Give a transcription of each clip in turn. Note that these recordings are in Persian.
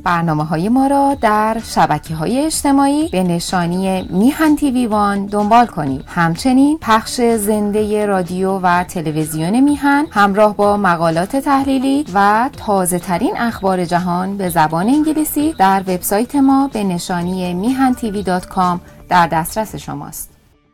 برنامه‌های ما را در شبکه‌های اجتماعی به نشانی میهن تیوی وان دنبال کنید. همچنین پخش زنده رادیو و تلویزیون میهن همراه با مقالات تحلیلی و تازه‌ترین اخبار جهان به زبان انگلیسی در وبسایت ما به نشانی mihantv.com در دسترس شماست.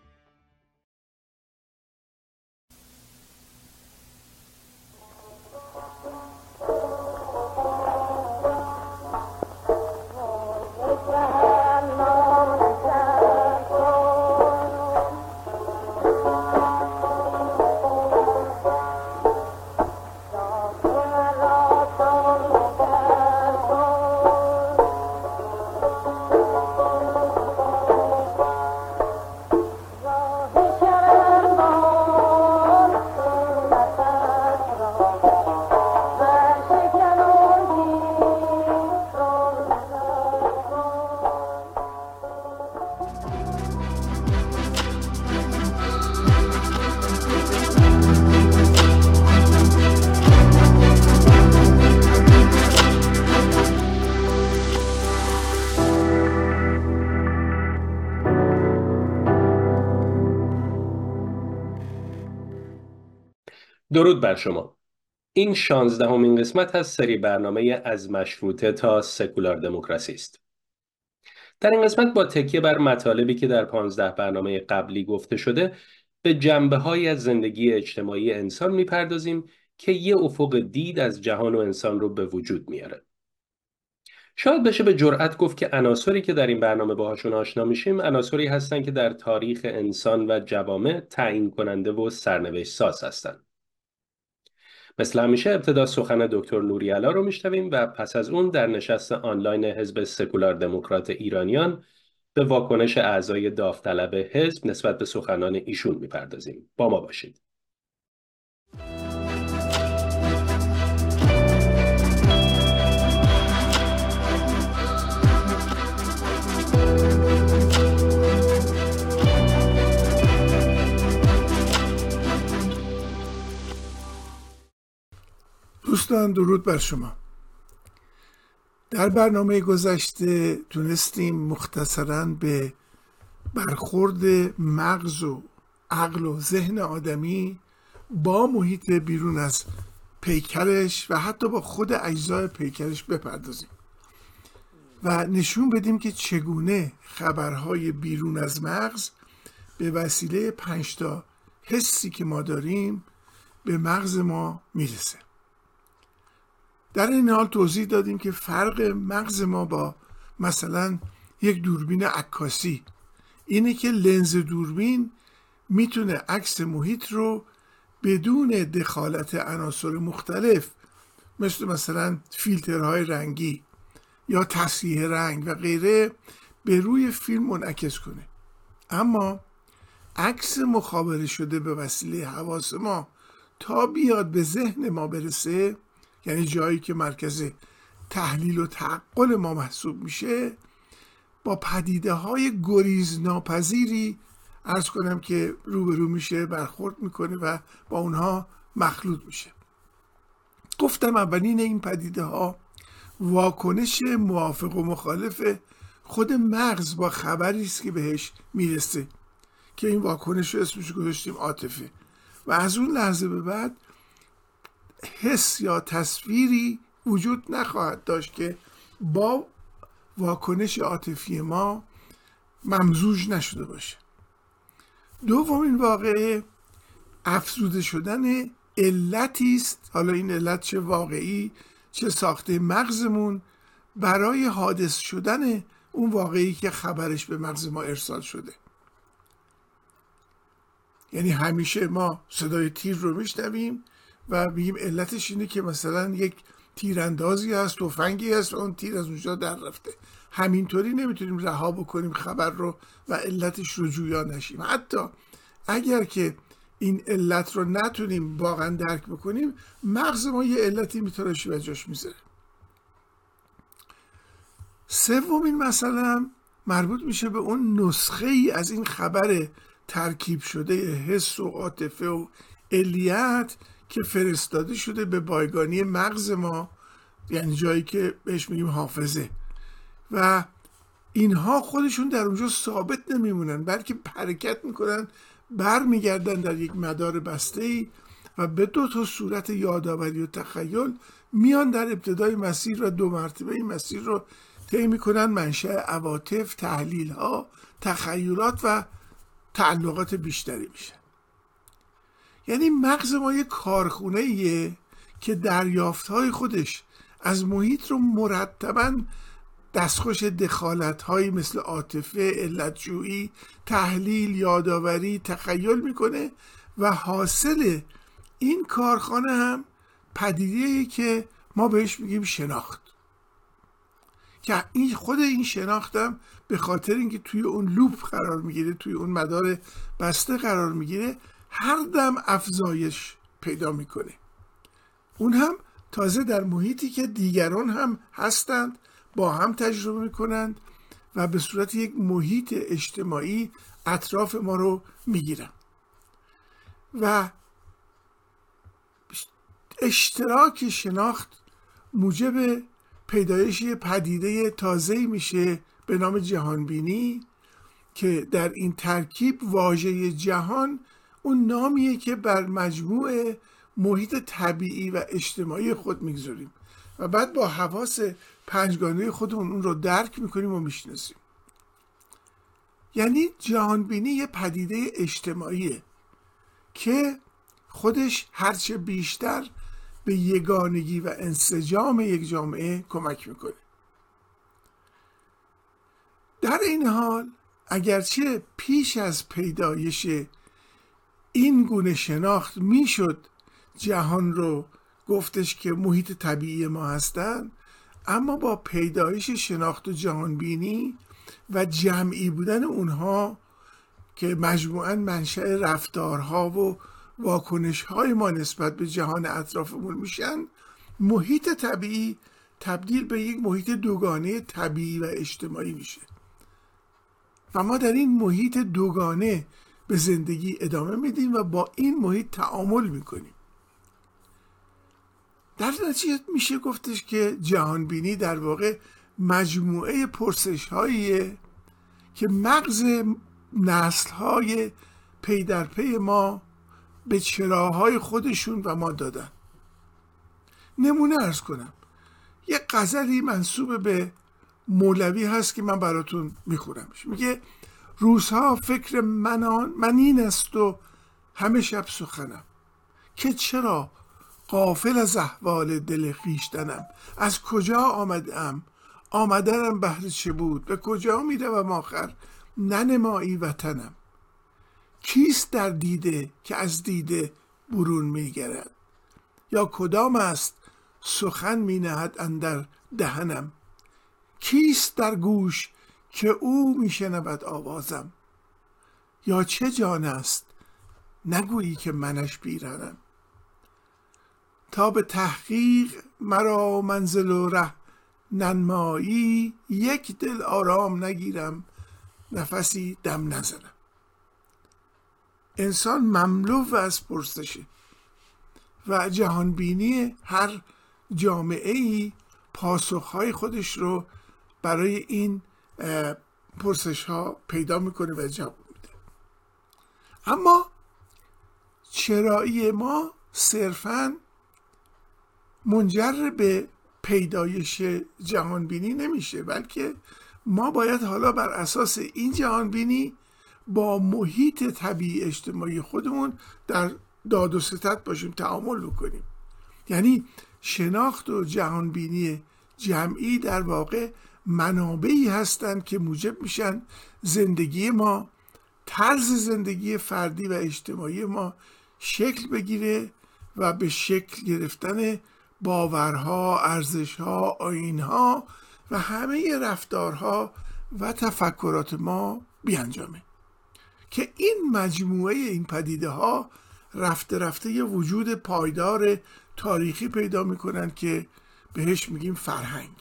درود بر شما. این 16مین قسمت از سری برنامه از مشروطه تا سکولار دموکراسی است. در این قسمت با تکیه بر مطالبی که در 15 برنامه قبلی گفته شده به جنبه‌هایی از زندگی اجتماعی انسان میپردازیم که یه افق دید از جهان و انسان رو به وجود میاره. شاید بشه به جرئت گفت که عناصری که در این برنامه باهاشون آشنا میشیم عناصری هستن که در تاریخ انسان و جوامع تعیین کننده و سرنوشت ساز هستن. مثل همیشه ابتدا سخن دکتر نوری‌علا رو میشنویم و پس از اون در نشست آنلاین حزب سکولار دموکرات ایرانیان به واکنش اعضای داوطلب حزب نسبت به سخنان ایشون میپردازیم. با ما باشید. دوستان درود بر شما. در برنامه گذشته تونستیم مختصراً به برخورد مغز و عقل و ذهن آدمی با محیط بیرون از پیکرش و حتی با خود اجزای پیکرش بپردازیم و نشون بدیم که چگونه خبرهای بیرون از مغز به وسیله 5 تا حسی که ما داریم به مغز ما میرسه. در این حال توضیح دادیم که فرق مغز ما با مثلا یک دوربین عکاسی اینه که لنز دوربین میتونه عکس محیط رو بدون دخالت عناصر مختلف مثلا فیلترهای رنگی یا تصحیح رنگ و غیره به روی فیلم منعکس کنه. اما عکس مخابره شده به وسیله حواس ما تا بیاد به ذهن ما برسه، یعنی جایی که مرکز تحلیل و تعقل ما محسوب میشه، با پدیده های گریزناپذیری عرض کنم که روبرو میشه، برخورد میکنه و با اونها مخلوط میشه. گفتم اولین این پدیده ها واکنش موافق و مخالف خود مغز با خبری است که بهش میرسه که این واکنش رو اسمش گذاشتیم عاطفه و از اون لحظه به بعد حس یا تصویری وجود نخواهد داشت که با واکنش عاطفی ما ممزوج نشده باشه. دومین واقعه افزوده شدن علتی است، حالا این علت چه واقعی چه ساخته مغزمون، برای حادث شدن اون واقعی که خبرش به مغز ما ارسال شده. یعنی همیشه ما صدای تیر رو میشنویم و میگیم علتش اینه که مثلا یک تیراندازی هست، تفنگی هست و اون تیر از اونجا در رفته. همینطوری نمیتونیم رها بکنیم خبر رو و علتش رو جویا نشیم. حتی اگر که این علت رو نتونیم واقعا درک بکنیم، مغز ما یه علتی میتراشه و جاش میذاره. سومین مسئله مربوط میشه به اون نسخه ای از این خبر ترکیب شده حس و عاطفه و علیت که فرستاده شده به بایگانی مغز ما یعنی جایی که بهش میگیم حافظه، و اینها خودشون در اونجا ثابت نمیمونن بلکه حرکت میکنن، بر میگردن در یک مدار بسته‌ای و به دو تا صورت یادآوری و تخیل میان در ابتدای مسیر و دو مرتبه این مسیر رو طی میکنن، منشأ عواطف، تحلیل ها، تخیلات و تعلقات بیشتری میشن. یعنی مغز ما یک کارخونه ایه که دریافت های خودش از محیط رو مرتباً دستخوش دخالت هایی مثل عاطفه، علتجویی، تحلیل، یادآوری، تخیل میکنه و حاصل این کارخانه هم پدیده‌ای که ما بهش میگیم شناخت، که این خود این شناختم به خاطر اینکه توی اون لوپ قرار میگیره، توی اون مدار بسته قرار میگیره، هر دم افزایش پیدا میکنه. اون هم تازه در محیطی که دیگران هم هستند، با هم تجربه میکنند و به صورت یک محیط اجتماعی اطراف ما رو میگیرن و اشتراک شناخت موجب پیدایش پدیده تازه‌ای میشه به نام جهانبینی، که در این ترکیب واژه جهان اون نامیه که بر مجموع محیط طبیعی و اجتماعی خود میگذاریم و بعد با حواس پنجگانه خودمون اون رو درک میکنیم و میشناسیم. یعنی جهانبینی یه پدیده اجتماعیه که خودش هرچه بیشتر به یگانگی و انسجام یک جامعه کمک میکنه. در این حال اگرچه پیش از پیدایش این گونه شناخت میشد جهان رو گفتش که محیط طبیعی ما هستن، اما با پیدایش شناخت و جهانبینی و جمعی بودن اونها که مجموعاً منشأ رفتارها و واکنش‌های ما نسبت به جهان اطرافمون میشن، محیط طبیعی تبدیل به یک محیط دوگانه طبیعی و اجتماعی میشه و ما در این محیط دوگانه به زندگی ادامه میدیم و با این محیط تعامل میکنیم. در نتیجه میشه گفتش که جهانبینی در واقع مجموعه پرسش‌هاییه که مغز نسل‌های پی در پی ما به چراهای خودشون و ما دادن. نمونه عرض کنم، یه غزلی منسوب به مولوی هست که من براتون میخورمش. میگه روزها فکر منین است و همه شب سخنم، که چرا غافل از احوال دل خویشتنم، از کجا آمدنم بهر چه بود، به کجا میروم آخر ننمایی وطنم. کیست در دیده که از دیده برون میگرد، یا کدام است سخن می نهد اندر دهنم. کیست در گوش که او می شنود آوازم، یا چه جان است نگویی که منش پیرهنم. تا به تحقیق مرا منزل و ره ننمایی، یک دل آرام نگیرم نفسی دم نزنم. انسان مملو از پرسشه و جهانبینی هر جامعه‌ای پاسخهای خودش رو برای این پرسش‌ها پیدا میکنه و جواب میده. اما چرایی ما صرفاً منجر به پیدایش جهانبینی نمیشه، بلکه ما باید حالا بر اساس این جهانبینی با محیط طبیعی اجتماعی خودمون در داد و ستد باشیم، تعامل بکنیم. یعنی شناخت و جهانبینی جمعی در واقع منابعی هستند که موجب میشن زندگی ما، طرز زندگی فردی و اجتماعی ما شکل بگیره و به شکل گرفتن باورها، ارزشها، آیینها و همه رفتارها و تفکرات ما بیانجامه، که این مجموعه این پدیده ها رفته رفته یه وجود پایدار تاریخی پیدا میکنن که بهش میگیم فرهنگ.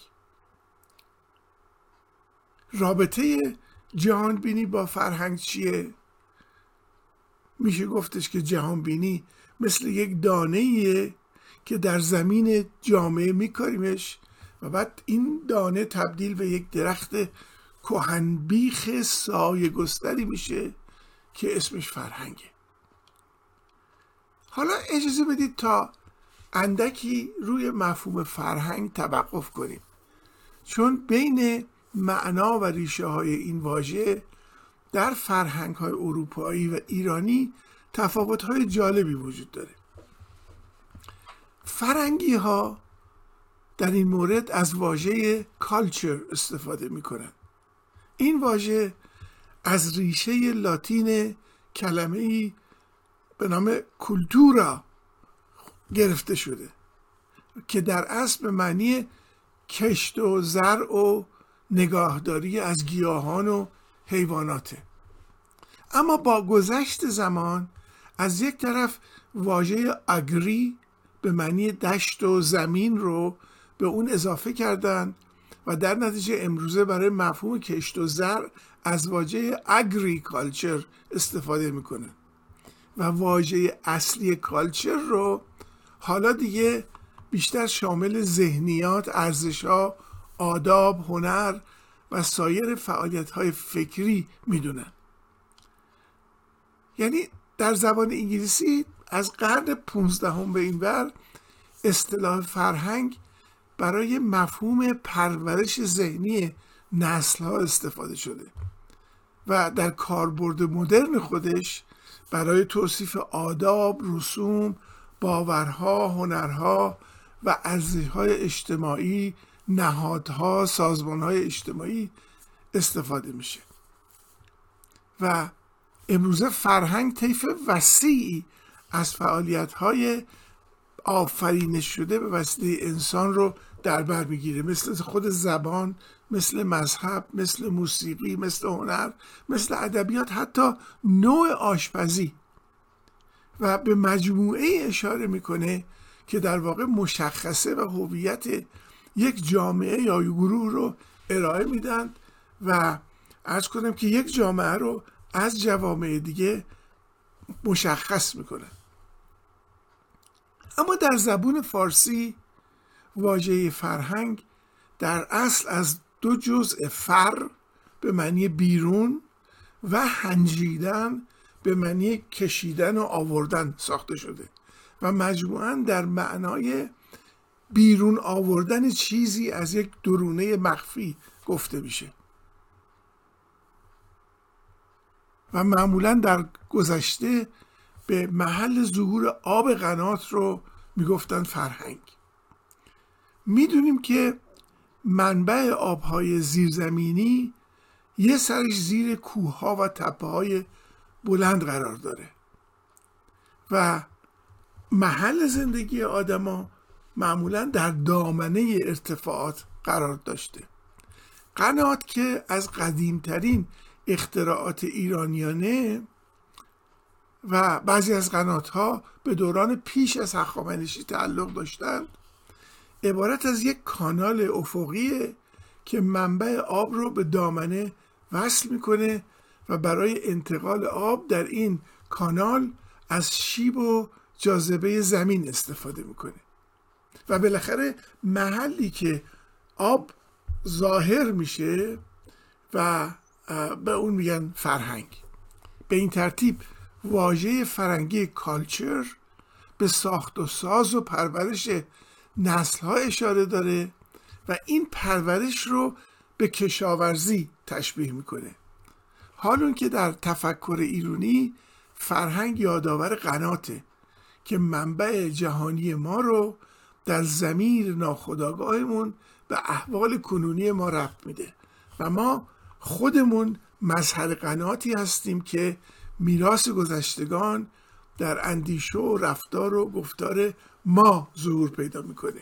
رابطه جهانبینی با فرهنگ چیه؟ میشه گفتش که جهانبینی مثل یک دانه‌ایه که در زمین جامعه میکاریمش و بعد این دانه تبدیل به یک درخت کهنبیخ سایه گستری میشه که اسمش فرهنگه. حالا اجازه بدید تا اندکی روی مفهوم فرهنگ توقف کنیم، چون بین معنا و ریشه های این واژه در فرهنگ های اروپایی و ایرانی تفاوت های جالبی وجود داره. فرنگی ها در این مورد از واژه کالچر استفاده می کنند. این واژه از ریشه لاتین کلمه‌ای به نام کولتورا گرفته شده که در اصل به معنی کشت و زرع و نگاهداری از گیاهان و حیواناته. اما با گذشت زمان از یک طرف واژه آگری به معنی دشت و زمین رو به اون اضافه کردن و در نتیجه امروزه برای مفهوم کشت و زرع از واژه اگریکالچر استفاده میکنن و واژه اصلی کالچر رو حالا دیگه بیشتر شامل ذهنیات، ارزش‌ها، آداب، هنر و سایر فعالیت‌های فکری میدونن. یعنی در زبان انگلیسی از قرن 15 به این ور اصطلاح فرهنگ برای مفهوم پرورش ذهنی نسل‌ها استفاده شده و در کاربرد مدرن خودش برای توصیف آداب، رسوم، باورها، هنرها و ارزش‌های اجتماعی، نهادها، سازمان‌های اجتماعی استفاده میشه. و امروزه فرهنگ طیف وسیعی از فعالیت‌های آفرینش شده به وسیله انسان رو در بر میگیره، مثل خود زبان، مثل مذهب، مثل موسیقی، مثل هنر، مثل ادبیات، حتی نوع آشپزی، و به مجموعه اشاره میکنه که در واقع مشخصه و هویت یک جامعه یا گروه رو ارائه میدن و عرض کنم که یک جامعه رو از جوامع دیگه مشخص میکنن. اما در زبان فارسی واژه فرهنگ در اصل از دو جزء فر به معنی بیرون و هنجیدن به معنی کشیدن و آوردن ساخته شده و مجموعاً در معنای بیرون آوردن چیزی از یک درونه مخفی گفته میشه و معمولاً در گذشته به محل ظهور آب قنات رو میگفتن فرهنگ. میدونیم که منبع آبهای زیرزمینی یه سرش زیر کوه‌ها و تپه‌های بلند قرار داره و محل زندگی آدما معمولاً در دامنه ارتفاعات قرار داشته. قنات که از قدیمترین اختراعات ایرانیانه و بعضی از قنات‌ها به دوران پیش از هخامنشی تعلق داشتند، عبارت از یک کانال افقیه که منبع آب رو به دامنه وصل میکنه و برای انتقال آب در این کانال از شیب و جاذبه زمین استفاده میکنه و بالاخره محلی که آب ظاهر میشه و به اون میگن فرهنگ. به این ترتیب واژه فرهنگی کالچر به ساخت و ساز و پرورش نسل‌ها اشاره داره و این پرورش رو به کشاورزی تشبیه میکنه، حالون که در تفکر ایرانی فرهنگ یادآور قناته که منبع جهانی ما رو در ضمیر ناخودآگاهمون به احوال کنونی ما ربط میده و ما خودمون مظهر قناتی هستیم که میراث گذشتگان در اندیشه و رفتار و گفتار ما ظهور پیدا میکنه.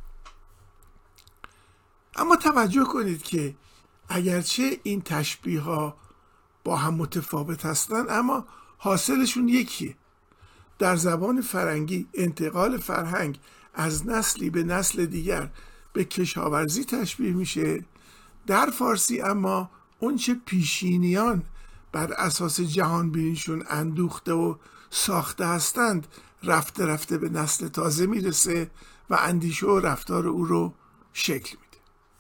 اما توجه کنید که اگرچه این تشبیه ها با هم متفاوت هستند اما حاصلشون یکیه. در زبان فرنگی انتقال فرهنگ از نسلی به نسل دیگر به کشاورزی تشبیه میشه، در فارسی اما اون چه پیشینیان بر اساس جهان بینیشون اندوخته و ساخته هستند رفته رفته به نسل تازه میرسه و اندیشه و رفتار او رو شکل میده.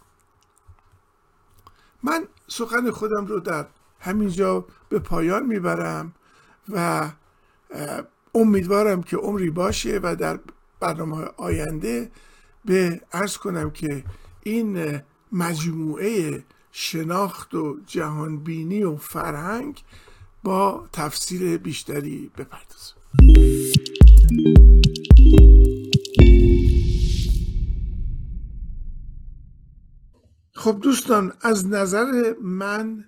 من سخن خودم رو در همینجا به پایان میبرم و امیدوارم که عمری باشه و در برنامه آینده به عرض کنم که این مجموعه شناخت و جهانبینی و فرهنگ با تفسیر بیشتری بپردازم. خب دوستان، از نظر من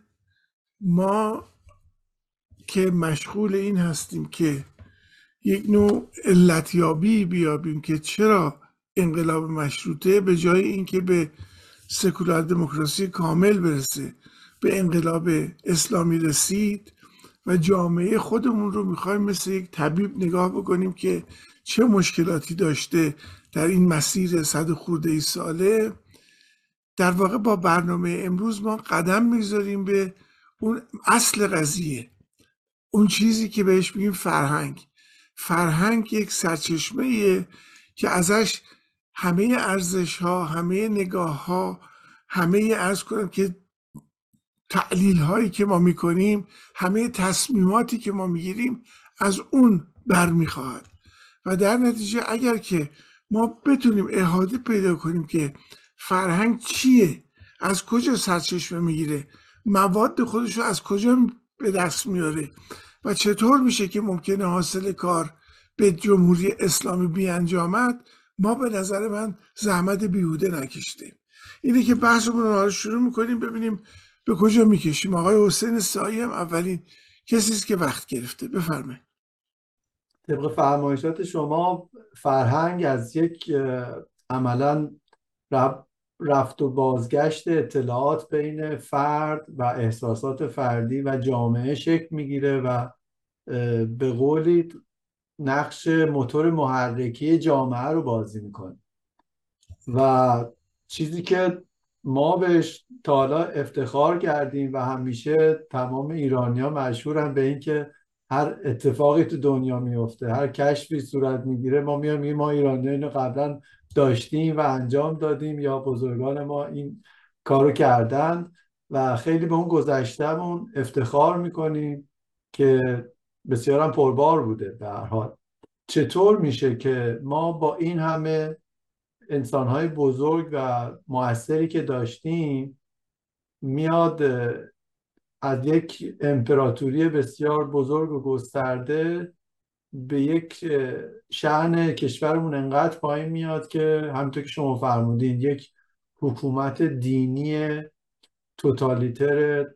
ما که مشغول این هستیم که یک نوع علتیابی بیابیم که چرا انقلاب مشروطه به جای اینکه به سکولار دموکراسی کامل برسه به انقلاب اسلامی رسید و جامعه خودمون رو میخوایم مثل یک طبیب نگاه بکنیم که چه مشکلاتی داشته در این مسیر 100 خورده ای ساله. در واقع با برنامه امروز ما قدم میگذاریم به اون اصل قضیه، اون چیزی که بهش میگیم فرهنگ. فرهنگ یک سرچشمه‌ایه که ازش همه ارزش ها، همه نگاه ها، همه عرض کنم که تعلیل هایی که ما میکنیم، همه تصمیماتی که ما میگیریم از اون برمیخواهد. و در نتیجه اگر که ما بتونیم احاطه پیدا کنیم که فرهنگ چیه، از کجا سرچشمه میگیره، مواد خودش رو از کجا به دست میاره و چطور میشه که ممکنه حاصل کار به جمهوری اسلامی بیانجامد، ما به نظر من زحمت بیهوده نکشیدیم. اینه که بحثمون رو شروع میکنیم ببینیم به کجا میکشیم. آقای حسین سایی هم اولین کسی است که وقت گرفته. بفرمایید. طبق فرمایشات شما فرهنگ از یک عملاً رفت و بازگشت اطلاعات بین فرد و احساسات فردی و جامعه شکل میگیره و به قولی نقش موتور محرکی جامعه رو بازی میکنه و چیزی که ما بهش تا حالا افتخار کردیم و همیشه تمام ایرانی‌ها مشهورن به این که هر اتفاقی تو دنیا میفته، هر کشفی صورت میگیره، ما میگیم ما ایرانی‌ها اینو قبلا داشتیم و انجام دادیم یا بزرگان ما این کارو کردن و خیلی به اون گذشتهمون افتخار میکنیم که بسیار هم پربار بوده. به هر حال چطور میشه که ما با این همه انسان‌های بزرگ و موثری که داشتیم میاد از یک امپراتوری بسیار بزرگ و گسترده به یک شأن کشورمون انقدر پایین میاد که همونطور که شما فرمودین یک حکومت دینی توتالیتر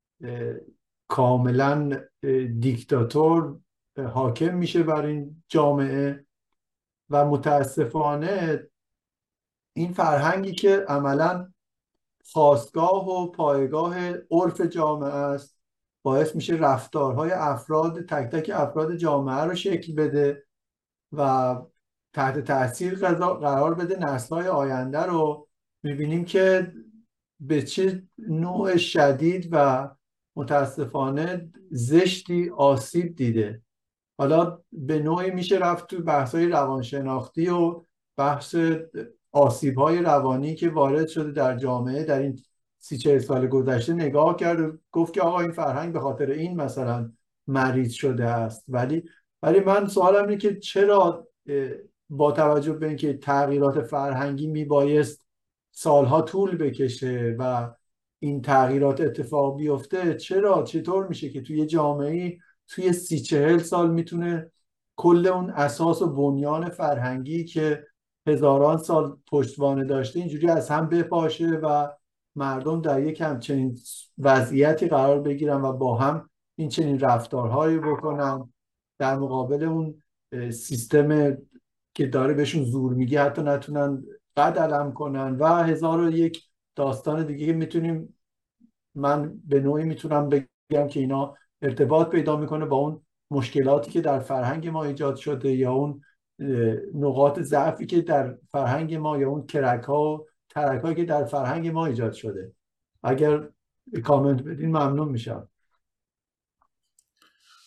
کاملا دیکتاتور حاکم میشه بر این جامعه و متاسفانه این فرهنگی که عملاً خاستگاه و پایگاه عرف جامعه است باعث میشه رفتارهای افراد تک تک افراد جامعه رو شکل بده و تحت تاثیر قرار بده نسل‌های آینده رو. میبینیم که به چه نوع شدید و متاسفانه زشتی آسیب دیده. حالا به نوعی میشه رفت تو بحث‌های روانشناختی و بحث آسیب‌های روانی که وارد شده در جامعه در این 30-40 سال گذشته نگاه کرد و گفت که آقا این فرهنگ به خاطر این مثلا مریض شده است. ولی من سوالم اینه که چرا با توجه به اینکه تغییرات فرهنگی میبایست سالها طول بکشه و این تغییرات اتفاق بیفته، چطور میشه که توی جامعه توی 30-40 سال میتونه کل اون اساس و بنیان فرهنگی که هزاران سال پشتوانه داشته اینجوری از هم بپاشه و مردم در یک همچنین وضعیتی قرار بگیرن و با هم این چنین رفتارهایی بکنن در مقابل اون سیستم که داره بهشون زور میگه حتی نتونن قد علم کنن و 1001 داستان دیگه که من به نوعی میتونم بگم که اینا ارتباط پیدا میکنه با اون مشکلاتی که در فرهنگ ما ایجاد شده یا اون نقاط ضعفی که در فرهنگ ما یا اون کرک‌ها و ترک‌هایی که در فرهنگ ما ایجاد شده. اگر کامنت بدین ممنون میشم.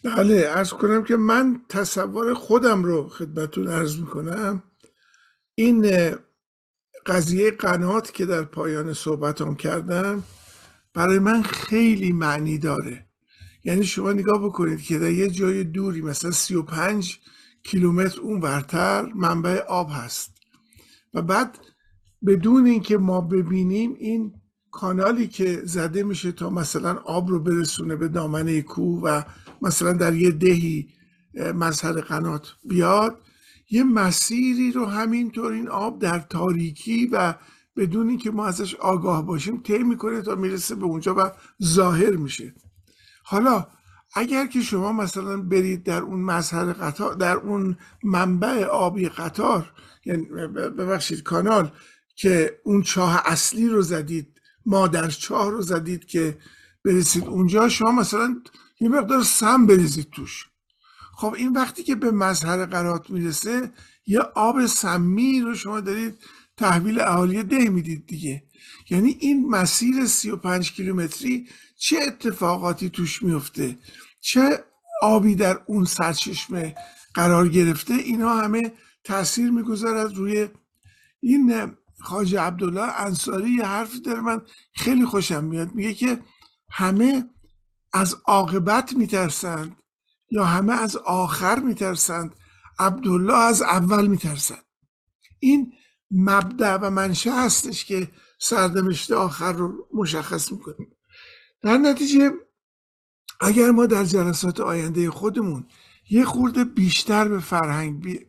بله، عرض کنم که من تصور خودم رو خدمتتون عرض میکنم. این قضیه قنات که در پایان صحبتم کردم برای من خیلی معنی داره. یعنی شما نگاه بکنید که در یه جای دوری مثلا 35 کیلومتر اون ورتر منبع آب هست و بعد بدون اینکه ما ببینیم این کانالی که زده میشه تا مثلا آب رو برسونه به دامنه کوه و مثلا در یه دهی مظهر قنات بیاد، یه مسیری رو همینطور این آب در تاریکی و بدون اینکه ما ازش آگاه باشیم طی میکنه تا میرسه به اونجا و ظاهر میشه. حالا اگر که شما مثلا برید در اون مظهر قطار، در اون منبع آبی قطار، یعنی ببخشید کانال، که اون چاه اصلی رو زدید، مادر چاه رو زدید که برسید اونجا، شما مثلا یه مقدار سم بریزید توش. خب این وقتی که به مظهر قنات میرسه یه آب سمی رو شما دارید تحویل اهالی ده میدید دیگه. یعنی این مسیر 35 کیلومتری چه اتفاقاتی توش میفته، چه آبی در اون سرچشمه قرار گرفته، اینا همه تاثیر میگذارد روی این. خواجه عبدالله انصاری یه حرفی داره من خیلی خوشم میاد، میگه که همه از عاقبت میترسند یا همه از آخر میترسند، عبدالله از اول میترسند. این مبدأ و منشأ هستش که سرنوشت آخر رو مشخص میکنه. در نتیجه اگر ما در جلسات آینده خودمون یه خورده بیشتر به فرهنگ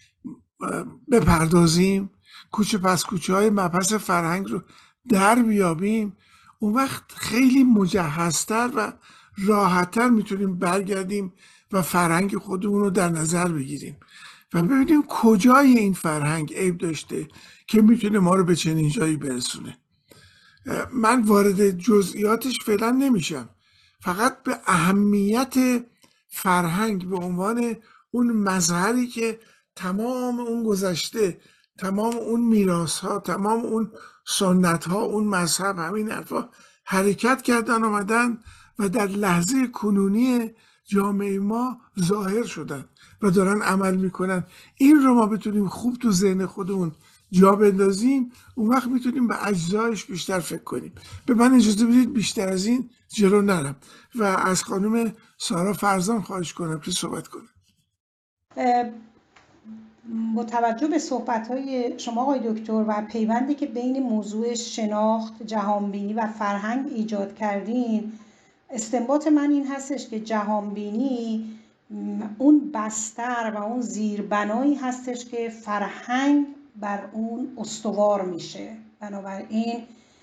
بپردازیم، کوچه پس کوچه های مبحث فرهنگ رو در بیابیم، اون وقت خیلی مجهزتر و راحتتر میتونیم برگردیم و فرهنگ خودمون رو در نظر بگیریم و ببینیم کجای این فرهنگ عیب داشته که میتونه ما رو به چنین جایی برسونه. من وارد جزئیاتش فعلا نمیشم، فقط به اهمیت فرهنگ به عنوان اون مظهری که تمام اون گذشته، تمام اون میراث ها، تمام اون سنت ها، اون مذهب، همین حرفا حرکت کردن آمدن و در لحظه کنونی جامعه ما ظاهر شدن و دارن عمل میکنن. این رو ما بتونیم خوب تو ذهن خودمون جا بندازیم، اون وقت میتونیم به اجزایش بیشتر فکر کنیم. به من اجازه بدید بیشتر از این جلو نرم و از خانم سارا فرزان خواهش کنم که صحبت کنه. با توجه به صحبت‌های شما آقای دکتر و پیوندی که بین موضوع شناخت، جهانبینی و فرهنگ ایجاد کردین، استنباط من این هستش که جهانبینی اون بستر و اون زیربنایی هستش که فرهنگ بر اون استوار میشه. بنابراین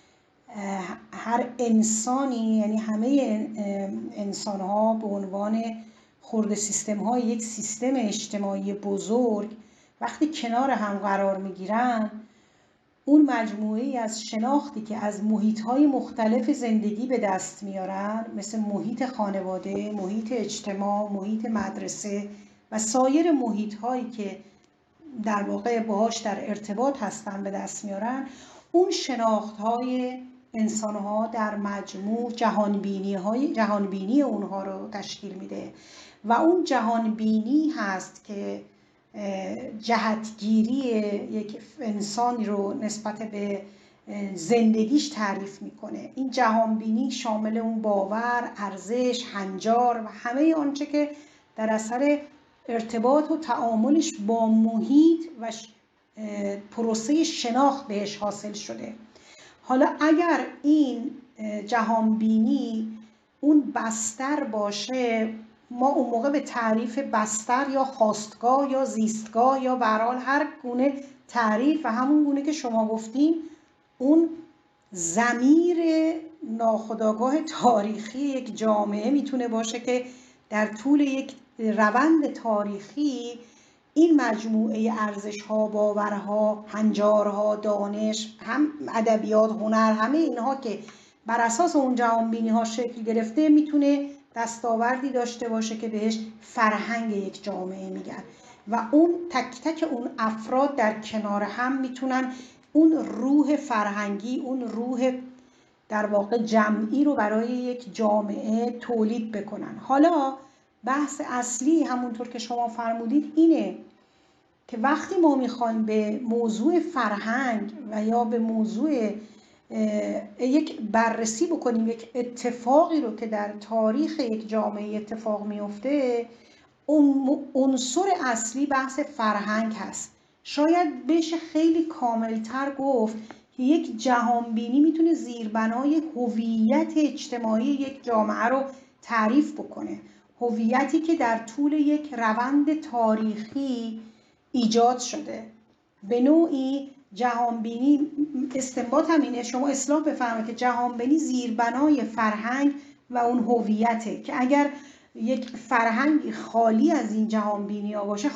هر انسانی، یعنی همه انسان‌ها به عنوان خرد سیستم‌های یک سیستم اجتماعی بزرگ وقتی کنار هم قرار میگیرن، اون مجموعه‌ای از شناختی که از محیط‌های مختلف زندگی به دست میارن، مثل محیط خانواده، محیط اجتماع، محیط مدرسه و سایر محیط‌هایی که در واقع باهاش در ارتباط هستن به دست میارن، اون شناخت‌های انسان‌ها در مجموع جهانبینی اونها رو تشکیل میده و اون جهانبینی هست که جهتگیری یک انسانی رو نسبت به زندگیش تعریف میکنه. این جهانبینی شامل اون باور، ارزش، هنجار و همه آنچه که در اثر ارتباط و تعاملش با محیط و پروسه شناخت بهش حاصل شده. حالا اگر این جهانبینی اون بستر باشه، ما اون موقع به تعریف بستر یا خاستگاه یا زیستگاه یا به هر حال هر گونه تعریف و همون گونه که شما گفتیم، اون ضمیر ناخودآگاه تاریخی یک جامعه میتونه باشه که در طول یک روند تاریخی این مجموعه ارزش‌ها، باورها، هنجارها، دانش، هم ادبیات، هنر، همه اینها که بر اساس اون جهانبینی‌ها شکل گرفته میتونه دستاوردی داشته باشه که بهش فرهنگ یک جامعه میگن و اون تک تک اون افراد در کنار هم میتونن اون روح فرهنگی، اون روح در واقع جمعی رو برای یک جامعه تولید بکنن. حالا بحث اصلی همونطور که شما فرمودید اینه که وقتی ما میخوایم به موضوع فرهنگ و یا به موضوع یک بررسی بکنیم یک اتفاقی رو که در تاریخ یک جامعه اتفاق میفته، عنصر اصلی بحث فرهنگ هست. شاید بشه خیلی کاملتر گفت که یک جهانبینی میتونه زیربنای هویت اجتماعی یک جامعه رو تعریف بکنه، هویتی که در طول یک روند تاریخی ایجاد شده. به نوعی جهانبینی، استنباط هم اینه، شما اصلاح بفرمایید که جهانبینی زیربنای فرهنگ و اون هویته که اگر یک فرهنگی خالی از این جهانبینی ها باشه،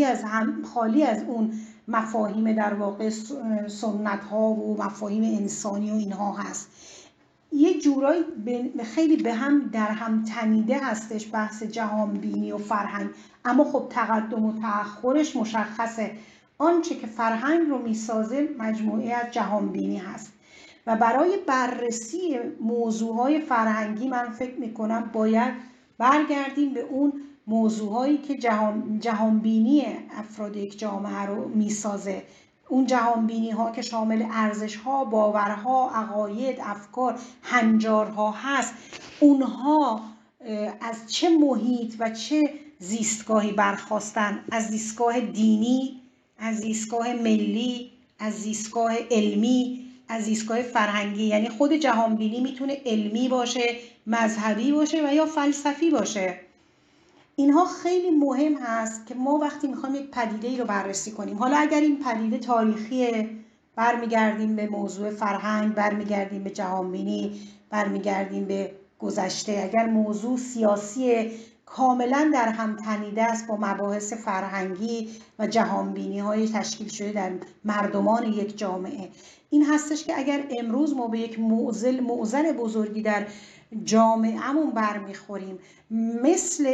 خالی از اون مفاهیم در واقع سنت ها و مفاهیم انسانی و اینها هست، یه جورایی خیلی به هم در هم تنیده هستش بحث جهانبینی و فرهنگ. اما خب تقدم و تأخرش مشخصه. آنچه که فرهنگ رو میسازه مجموعه از جهانبینی هست و برای بررسی موضوعهای فرهنگی من فکر میکنم باید برگردیم به اون موضوعهایی که جهانبینی افراد یک جامعه رو میسازه. اون جهانبینی ها که شامل ارزش ها، باورها، عقاید، افکار، هنجارها هست، اونها از چه محیط و چه زیستگاهی برخاستن؟ از زیستگاه دینی، از زیستگاه ملی، از زیستگاه علمی، از زیستگاه فرهنگی. یعنی خود جهانبینی میتونه علمی باشه، مذهبی باشه و یا فلسفی باشه. اینها خیلی مهم هست که ما وقتی میخوایم یک پدیده‌ای رو بررسی کنیم، حالا اگر این پدیده تاریخیه برمیگردیم به موضوع فرهنگ، برمیگردیم به جهانبینی، برمیگردیم به گذشته. اگر موضوع سیاسی کاملا در هم تنیده است با مباحث فرهنگی و جهانبینی‌های تشکیل شده در مردمان یک جامعه، این هستش که اگر امروز ما به یک معضل بزرگی در جامعه‌مون برمیخوریم، مثل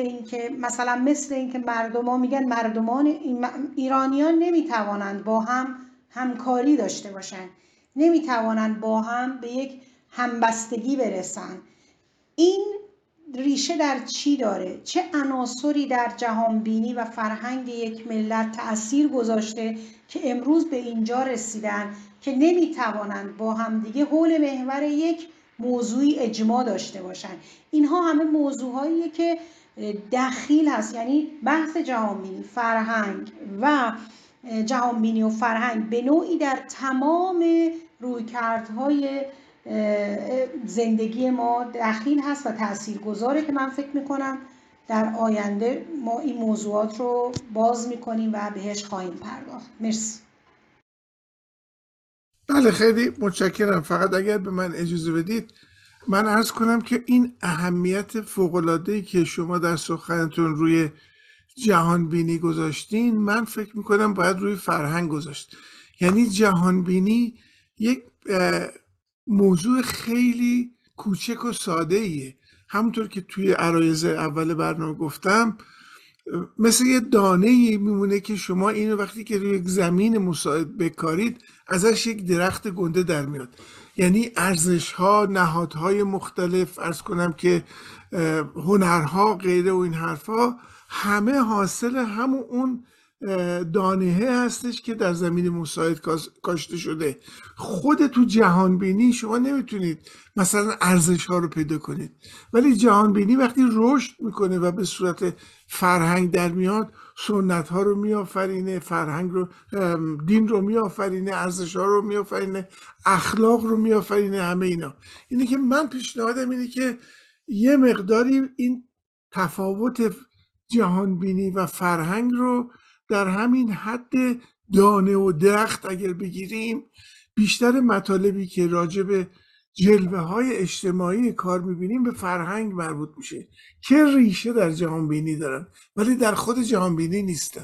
اینکه مردمان میگن مردمان ایرانیان نمیتوانند با هم همکاری داشته باشند، نمیتوانند با هم به یک همبستگی برسن. این ریشه در چی داره؟ چه عناصری در جهانبینی و فرهنگ یک ملت تأثیر گذاشته که امروز به اینجا رسیدن که نمیتوانند با هم دیگه حول محور یک موضوعی اجماع داشته باشن؟ اینها همه موضوعهاییه که دخیل هست. یعنی بحث جهانبینی، فرهنگ و جهانبینی و فرهنگ به نوعی در تمام رویکردهای زندگی ما دخیل هست و تاثیرگذاره که من فکر میکنم در آینده ما این موضوعات رو باز میکنیم و بهش خواهیم پرداخت. مرسی. بله، خیلی متشکرم. فقط اگر به من اجازه بدید من عرض کنم که این اهمیت فوق‌العاده‌ای که شما در سخنتون روی جهانبینی گذاشتین، من فکر میکنم باید روی فرهنگ گذاشت. یعنی جهانبینی یک موضوع خیلی کوچک و ساده ایه. همونطور که توی عرایض اول برنامه گفتم، مثل یه دانه‌ای میمونه که شما اینو وقتی که روی یک زمین مساعد بکارید ازش یک درخت گنده در میاد. یعنی ارزش‌ها، نهادهای مختلف، عرض کنم که هنرها، غیره و این حرفا، همه حاصل همون اون دانه هستش که در زمین مساعد کاشته شده. خود تو جهانبینی شما نمیتونید مثلا ارزش ها رو پیدا کنید، ولی جهانبینی وقتی رشد میکنه و به صورت فرهنگ در میاد، سنت ها رو میآفرینه، فرهنگ رو، دین رو میآفرینه، ارزش ها رو میآفرینه، اخلاق رو میآفرینه، همه اینا. اینه که من پیشنهادم اینه که یه مقداری این تفاوت جهانبینی و فرهنگ رو در همین حد دانه و درخت اگر بگیریم، بیشتر مطالبی که راجع به جلوه های اجتماعی کار میبینیم به فرهنگ مربوط میشه که ریشه در جهانبینی دارن ولی در خود جهانبینی نیستن.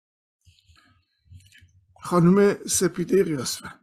خانم سپیده قیاسفند.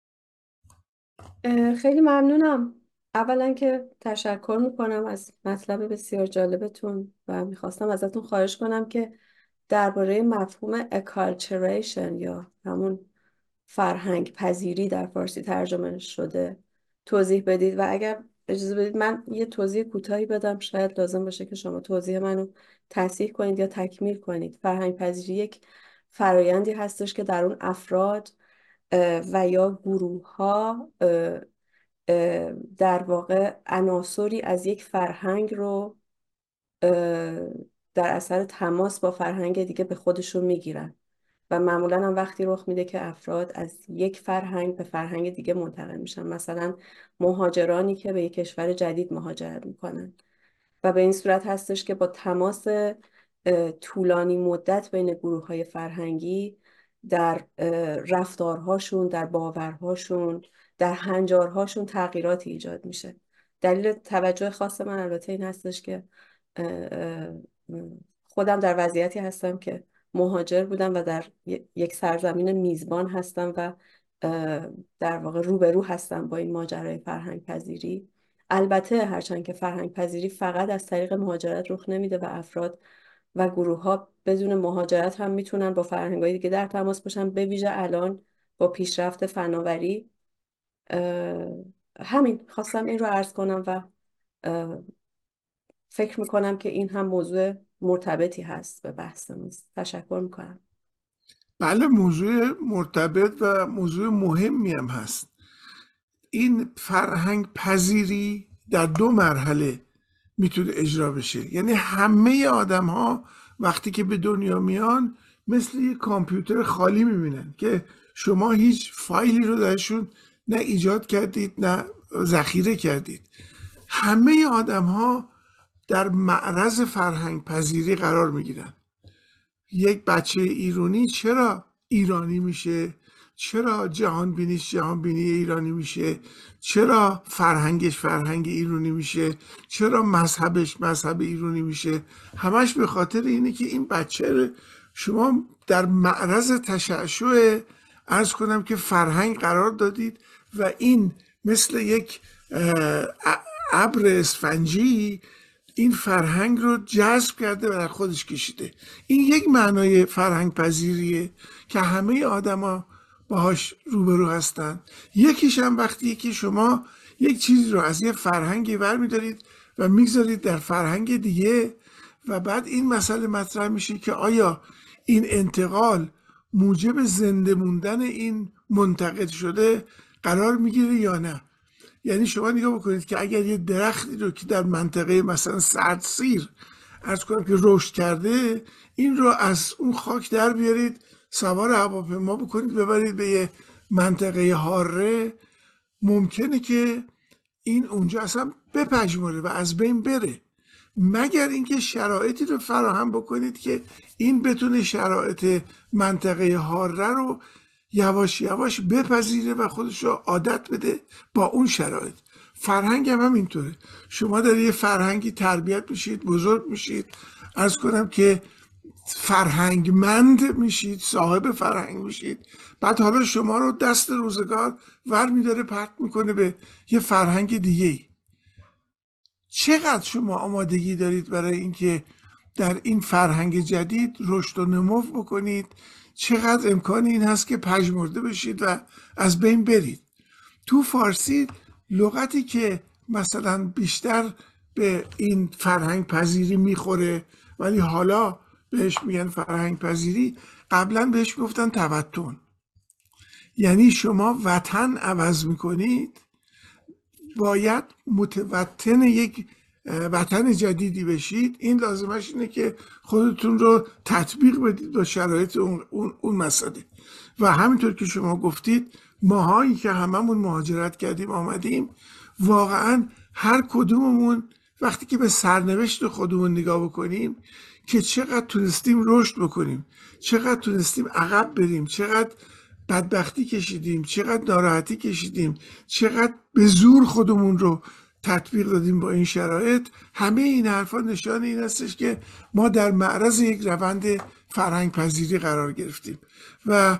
خیلی ممنونم. اولا که تشکر میکنم از مطلب بسیار جالبتون و میخواستم ازتون خواهش کنم که درباره مفهوم اکالچریشن یا همون فرهنگ پذیری در فارسی ترجمه شده توضیح بدید و اگر اجازه بدید من یه توضیح کوتاهی بدم، شاید لازم باشه که شما توضیح منو تصحیح کنید یا تکمیل کنید. فرهنگ پذیری یک فرایندی هستش که در اون افراد و یا گروه ها در واقع عناصری از یک فرهنگ رو در اثر تماس با فرهنگ دیگه به خودشون میگیرن و معمولا هم وقتی رخ میده که افراد از یک فرهنگ به فرهنگ دیگه منتقل میشن، مثلا مهاجرانی که به یک کشور جدید مهاجرت میکنن و به این صورت هستش که با تماس طولانی مدت بین گروه های فرهنگی در رفتارهاشون، در باورهاشون، در هنجارهاشون تغییراتی ایجاد میشه. دلیل توجه خاص من البته این هستش که خودم در وضعیتی هستم که مهاجر بودم و در یک سرزمین میزبان هستم و در واقع روبرو هستم با این ماجرای فرهنگ پذیری. البته هرچند که فرهنگ پذیری فقط از طریق مهاجرت رخ نمیده و افراد و گروه ها بدون مهاجرت هم میتونن با فرهنگ‌های دیگه در تماس باشن، به ویژه الان با پیشرفت فناوری. همین خواستم این رو عرض کنم و فکر میکنم که این هم موضوع مرتبطی هست به بحثمون. تشکر میکنم. بله، موضوع مرتبط و موضوع مهمی هم هست. این فرهنگ پذیری در 2 مرحله میتونه اجرا بشه. یعنی همه آدم ها وقتی که به دنیا میان مثل یک کامپیوتر خالی میبینن که شما هیچ فایلی رو درشون نه ایجاد کردید نه ذخیره کردید. همه آدم ها در معرض فرهنگ پذیری قرار میگیرن. یک بچه ایرانی چرا ایرانی میشه؟ چرا جهان بینیش جهان بینی ایرانی میشه؟ چرا فرهنگش فرهنگ ایرانی میشه؟ چرا مذهبش مذهب ایرانی میشه؟ همش به خاطر اینه که این بچه شما در معرض تشعشع عرض کنم که فرهنگ قرار دادید و این مثل یک ابر اسفنجی این فرهنگ رو جذب کرده و در خودش کشیده. این یک معنای فرهنگ پذیریه که همه آدما باهاش روبرو هستن. یکیش هم وقتی که شما یک چیزی رو از یه فرهنگی برمی‌دارید و میگذارید در فرهنگ دیگه و بعد این مسئله مطرح میشه که آیا این انتقال موجب زنده موندن این منتقل شده قرار میگیره یا نه. یعنی شما نگاه بکنید که اگر یه درختی رو که در منطقه مثلا سردسیر عرض کنم که رشد کرده، این رو از اون خاک در بیارید، سوار هواپیما بکنید ببرید به یه منطقه حاره، ممکنه که این اونجا اصلا بپژمره و از بین بره، مگر اینکه شرایطی رو فراهم بکنید که این بتونه شرایط منطقه حاره رو یواش یواش بپذیره و خودش رو عادت بده با اون شرایط. فرهنگ هم همینطوره. شما در یه فرهنگی تربیت میشید، بزرگ میشید، عرض کنم که فرهنگمند میشید، صاحب فرهنگ میشید، بعد حالا شما رو دست روزگار ور میداره پرت میکنه به یه فرهنگ دیگه. چقدر شما آمادگی دارید برای اینکه در این فرهنگ جدید رشد و نمو بکنید؟ چقدر امکان این هست که پژمرده بشید و از بین برید؟ تو فارسی لغتی که مثلا بیشتر به این فرهنگ پذیری میخوره ولی حالا بهش میگن فرهنگ پذیری، قبلا بهش گفتن توطن. یعنی شما وطن عوض میکنید، باید متوطن یک وطن جدیدی بشید. این لازمش اینه که خودتون رو تطبیق بدید با شرایط اون مسئله. و همینطور که شما گفتید، ماهایی که هممون مهاجرت کردیم آمدیم، واقعا هر کدوممون وقتی که به سرنوشت خودمون نگاه بکنیم که چقدر تونستیم رشد بکنیم، چقدر تونستیم عقب بریم، چقدر بدبختی کشیدیم، چقدر ناراحتی کشیدیم، چقدر به زور خودمون رو تطبیق دادیم با این شرایط، همه این حرفا نشان این هستش که ما در معرض یک روند فرهنگ پذیری قرار گرفتیم و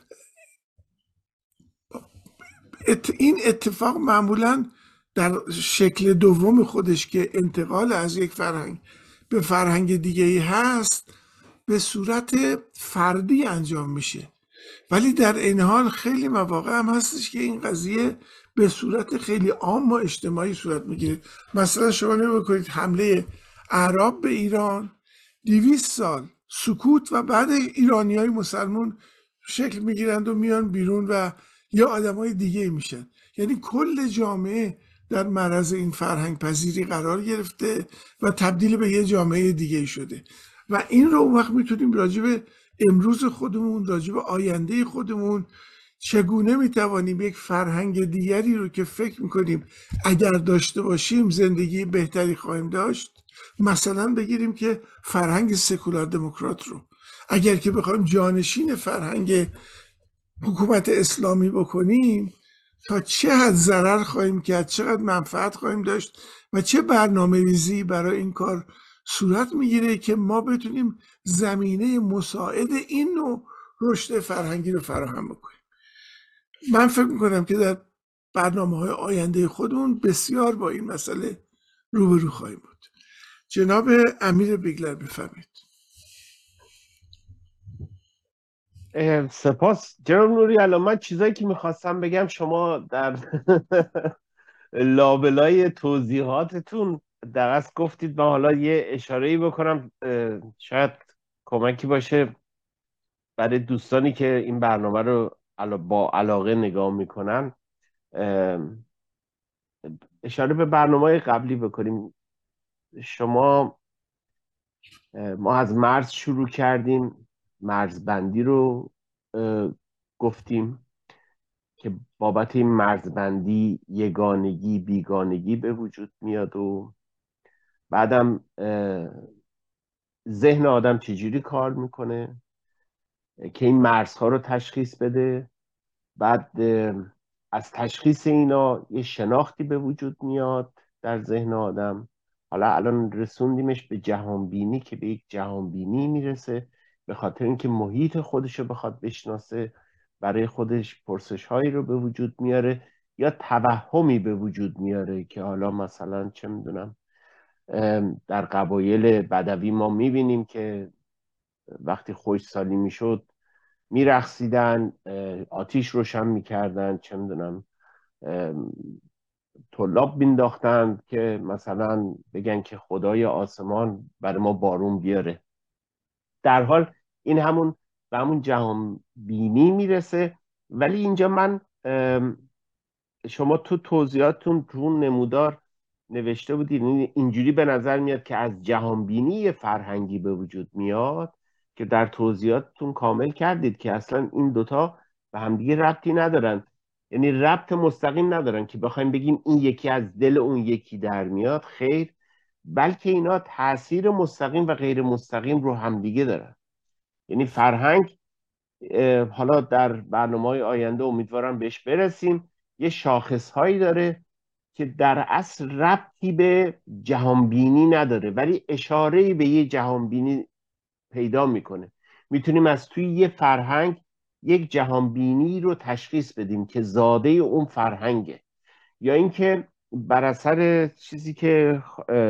این اتفاق معمولا در شکل دوم خودش که انتقال از یک فرهنگ به فرهنگ دیگه هست به صورت فردی انجام میشه، ولی در این حال خیلی مواقع هم هستش که این قضیه به صورت خیلی عام و اجتماعی صورت میگیره. مثلا شما نگاه کنید حمله اعراب به ایران، 200 سال سکوت و بعد ایرانی های مسلمون شکل میگیرند و میان بیرون و یا آدم های دیگه میشن. یعنی کل جامعه در معرض این فرهنگ پذیری قرار گرفته و تبدیل به یه جامعه دیگه شده و این رو اون وقت میتونیم راجع به امروز خودمون، راجع به آینده خودمون، چگونه میتوانیم یک فرهنگ دیگری رو که فکر میکنیم اگر داشته باشیم زندگی بهتری خواهیم داشت. مثلا بگیریم که فرهنگ سکولار دموکرات رو اگر که بخوایم جانشین فرهنگ حکومت اسلامی بکنیم، تا چه حد ضرر خواهیم کرد، چقدر منفعت خواهیم داشت و چه برنامه ریزی برای این کار صورت میگیره که ما بتونیم زمینه مساعد این نوع رشد فرهنگی رو فراهم بکنیم. من فکر میکنم که در برنامه‌های آینده خودمون بسیار با این مسئله روبرو خواهیم بود. جناب امیر بیگلر بفرمایید. سپاس جناب نوری. الان من چیزایی که میخواستم بگم شما در لابلای توضیحاتتون در اصل گفتید. من حالا یه اشاره‌ای بکنم شاید کمکی باشه برای دوستانی که این برنامه رو با علاقه نگاه میکنن. اشاره به برنامه قبلی بکنیم. ما از مرز شروع کردیم، مرزبندی رو گفتیم که بابت این مرزبندی یگانگی بیگانگی به وجود میاد و بعدم ذهن آدم چجوری کار میکنه که این مرزها رو تشخیص بده. بعد از تشخیص اینا یه شناختی به وجود میاد در ذهن آدم. حالا الان رسوندیمش به جهانبینی که به یک جهانبینی میرسه به خاطر اینکه محیط خودش رو بخواد بشناسه، برای خودش پرسش هایی رو به وجود میاره یا توهمی به وجود میاره که حالا مثلا چه میدونم در قبایل بدوی ما میبینیم که وقتی خشکسالی میشد میرقصیدن، آتیش روشن میکردن، چه میدونم طلاب مینداختن که مثلا بگن که خدای آسمان برای ما بارون بیاره. در حال این همون به همون جهان بینی میرسه. ولی اینجا من شما تو توضیحاتتون تو نمودار نوشته بودید اینجوری به نظر میاد که از جهان بینی فرهنگی به وجود میاد که در توضیحاتتون کامل کردید که اصلا این دوتا به همدیگه ربطی ندارن. یعنی ربط مستقیم ندارن که بخوایم بگیم این یکی از دل اون یکی در میاد، خیر، بلکه اینا تأثیر مستقیم و غیر مستقیم رو همدیگه دارن. یعنی فرهنگ حالا در برنامه‌های آینده امیدوارم بهش برسیم، یه شاخصهایی داره که در اصل ربطی به جهانبینی نداره ولی اشاره‌ای به یه جهانبینی پیدا میکنه. میتونیم از توی یه فرهنگ یک جهانبینی رو تشخیص بدیم که زاده اون فرهنگه، یا اینکه بر اثر چیزی که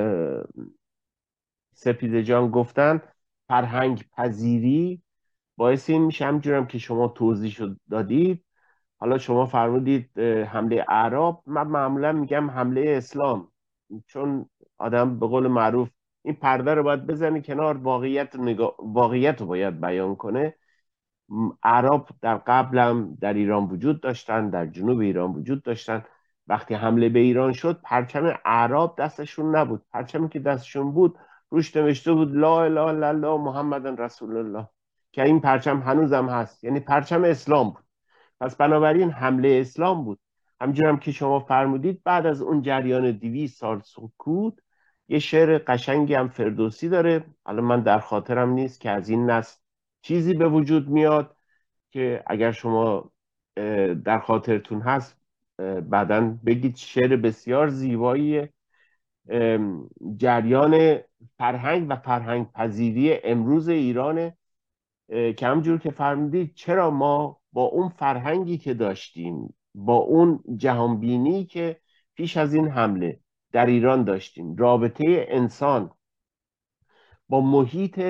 سپیده جان گفتن فرهنگ پذیری باعث این میشه، همجورم که شما توضیح دادید. حالا شما فرمودید حمله اعراب، من معمولا میگم حمله اسلام، چون آدم به قول معروف این پرده رو باید بزنه کنار، واقعیت رو باید بیان کنه. اعراب در قبلم در ایران وجود داشتن، در جنوب ایران وجود داشتن. وقتی حمله به ایران شد پرچم اعراب دستشون نبود، پرچمی که دستشون بود روش نوشته بود لا اله الا الله محمد رسول الله، که این پرچم هنوزم هست، یعنی پرچم اسلام بود. پس بنابراین حمله اسلام بود. همچنین هم که شما فرمودید بعد از اون جریان 200 سال سکوت یه شعر قشنگی هم فردوسی داره، الان من در خاطرم نیست، که از این نسل چیزی به وجود میاد که اگر شما در خاطرتون هست بعداً بگید. شعر بسیار زیباییه، جریان فرهنگ و فرهنگ پذیری امروز ایرانه که همجور که فرمودید چرا ما با اون فرهنگی که داشتیم، با اون جهانبینی که پیش از این حمله در ایران داشتیم، رابطه انسان با محیط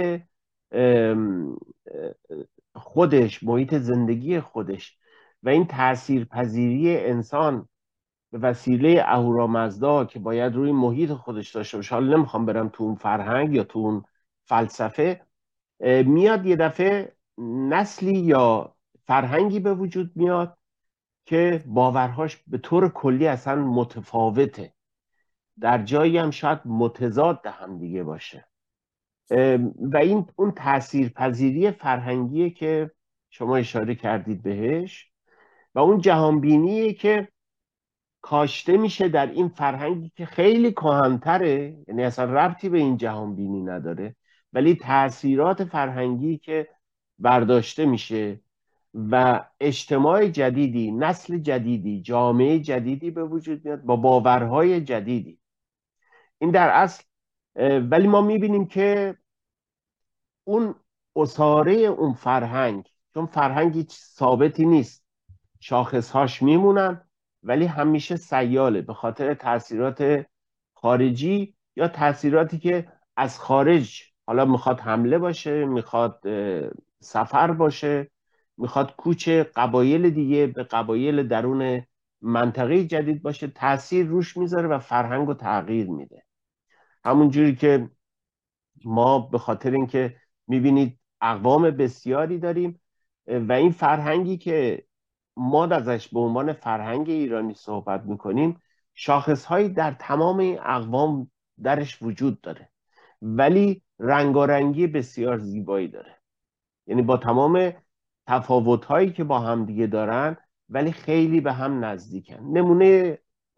خودش، محیط زندگی خودش و این تأثیر پذیری انسان به وسیله اهورامزدا که باید روی محیط خودش داشته باشه، حالا نمیخوام برم تو اون فرهنگ یا تو اون فلسفه، میاد یه دفعه نسلی یا فرهنگی به وجود میاد که باورهاش به طور کلی اصلا متفاوته، در جایی هم شاید متضاد هم دیگه باشه. و این اون تاثیرپذیری فرهنگیه که شما اشاره کردید بهش و اون جهانبینیه که کاشته میشه در این فرهنگی که خیلی کهن‌تره، یعنی اصلا ربطی به این جهانبینی نداره، ولی تاثیرات فرهنگی که برداشته میشه و اجتماع جدیدی، نسل جدیدی، جامعه جدیدی به وجود میاد با باورهای جدیدی. این در اصل، ولی ما میبینیم که اون اساره اون فرهنگ، چون فرهنگ هیچ ثابتی نیست، شاخصهاش میمونن ولی همیشه سیاله به خاطر تاثیرات خارجی یا تاثیراتی که از خارج، حالا میخواد حمله باشه، میخواد سفر باشه، میخواد کوچ قبایل دیگه به قبایل درون منطقه جدید باشه، تاثیر روش میذاره و فرهنگ رو تغییر میده. همون جوری که ما به خاطر اینکه میبینید اقوام بسیاری داریم و این فرهنگی که ما ازش به عنوان فرهنگ ایرانی صحبت میکنیم، شاخصهایی در تمام این اقوام درش وجود داره ولی رنگارنگی بسیار زیبایی داره، یعنی با تمام تفاوت‌هایی که با هم دیگه دارن ولی خیلی به هم نزدیکن. نمونه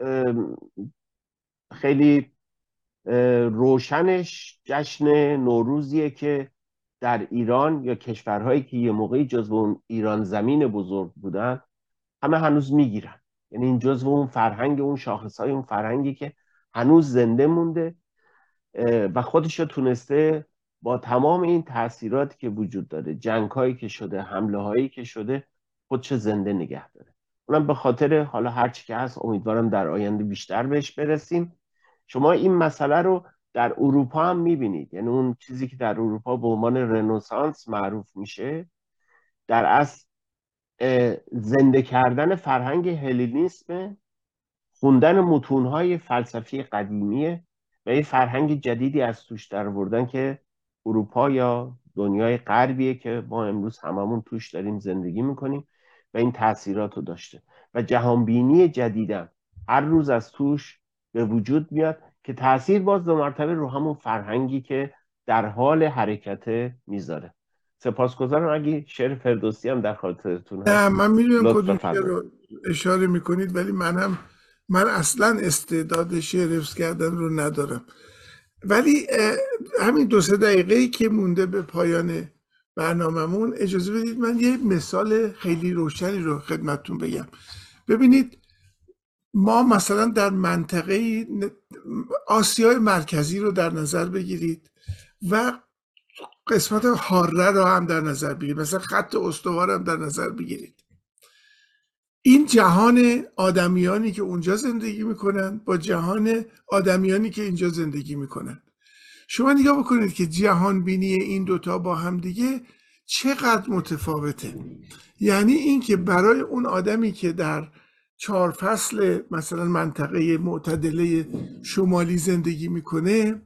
خیلی روشنش جشن نوروزیه که در ایران یا کشورهایی که یه موقعی جزو اون ایران زمین بزرگ بودن همه هنوز میگیرن، یعنی این جزو اون فرهنگ، اون شاخصهای اون فرهنگی که هنوز زنده مونده و خودش رو تونسته با تمام این تاثیراتی که وجود داره، جنگ‌هایی که شده، حمله‌هایی که شده، خودش زنده نگه داره. اونم به خاطر حالا هرچی که هست، امیدوارم در آینده بیشتر بهش برسیم. شما این مسئله رو در اروپا هم میبینید، یعنی اون چیزی که در اروپا به عنوان رنسانس معروف میشه در اصل زنده کردن فرهنگ هلنیسم، خوندن متون‌های فلسفی قدیمیه و یه فرهنگ جدیدی از توش در آوردن که اروپا یا دنیای غربیه که ما امروز هممون توش داریم زندگی میکنیم و این تاثیرات رو داشته و جهانبینی جدیدم هر روز از توش به وجود میاد که تاثیر باز دو مرتبه رو همون فرهنگی که در حال حرکت میذاره. سپاسگزارم. اگه شعر فردوسی هم در خاطرتون هست من میدونم لطف کدوم شعر بفرمایید. رو اشاره میکنید ولی من اصلا استعداد شعر حفظ کردن رو ندارم، ولی همین 2-3 دقیقه‌ای که مونده به پایان برنامه‌مون اجازه بدید من یه مثال خیلی روشنی رو خدمتتون بگم. ببینید ما مثلا در منطقه آسیای مرکزی رو در نظر بگیرید و قسمت حاره رو هم در نظر بگیرید، مثلا خط استوار هم در نظر بگیرید. این جهان آدمیانی که اونجا زندگی میکنن با جهان آدمیانی که اینجا زندگی میکنن، شما نگاه بکنید که جهان بینی این دوتا با هم دیگه چقدر متفاوته. یعنی این که برای اون آدمی که در 4 فصل مثلا منطقه معتدله شمالی زندگی میکنه،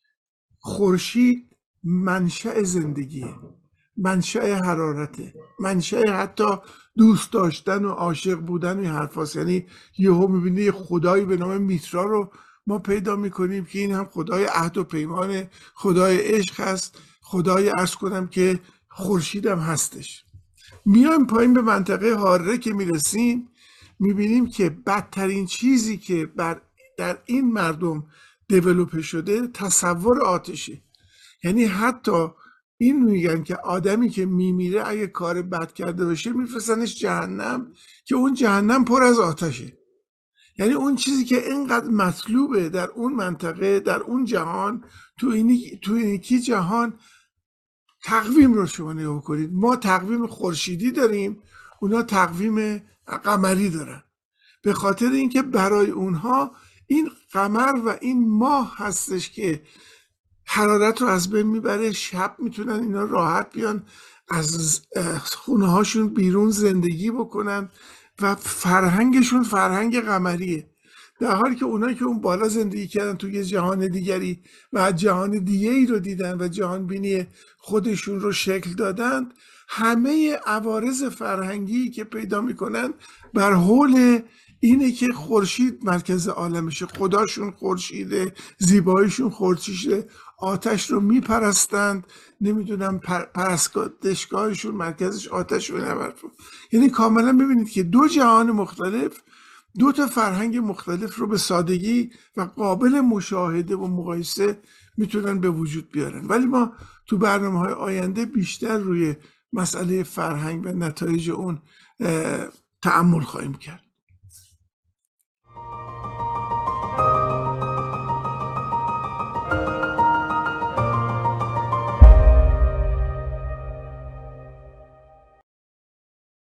خورشید منشأ زندگیه، منشأ حرارته، منشأ حتی دوست داشتن و عاشق بودن و این حرفاست. یعنی یهو میبینی یه خدایی به نام میترا رو ما پیدا میکنیم که این هم خدای عهد و پیمان، خدای عشق هست، خدای عرض کنم که خورشید هم هستش. میایم پایین به منطقه حاره که میرسیم میبینیم که بدترین چیزی که در این مردم دیولوپ شده تصور آتشه. یعنی حتی این میگن که آدمی که میمیره اگه کار بد کرده باشه میفرستنش جهنم که اون جهنم پر از آتشه. یعنی اون چیزی که اینقدر مطلوبه در اون منطقه، در اون جهان، تو اینکی جهان تقویم رو شما نگاه کنید. ما تقویم خورشیدی داریم، اونا تقویم قمری دارن، به خاطر اینکه برای اونها این قمر و این ماه هستش که حرارت رو از بین میبره. شب میتونن اینا راحت بیان از خونه هاشون بیرون زندگی بکنن و فرهنگشون فرهنگ قمریه، در حالی که اونایی که اون بالا زندگی کردن توی جهان دیگری و جهان دیگری رو دیدن و جهان بینی خودشون رو شکل دادن، همه عوارض فرهنگی که پیدا میکنن بر حول اینه که خورشید مرکز عالمشه، خداشون خورشیده، زیباییشون خورشیده، آتش رو میپرستند، نمیدونم پرستشگاهشون مرکزش آتش و نبرد. یعنی کاملا ببینید که دو جهان مختلف، دو تا فرهنگ مختلف رو به سادگی و قابل مشاهده و مقایسه میتونن به وجود بیارن. ولی ما تو برنامه‌های آینده بیشتر روی مسئله فرهنگ و نتایج اون تأمل خواهیم کرد.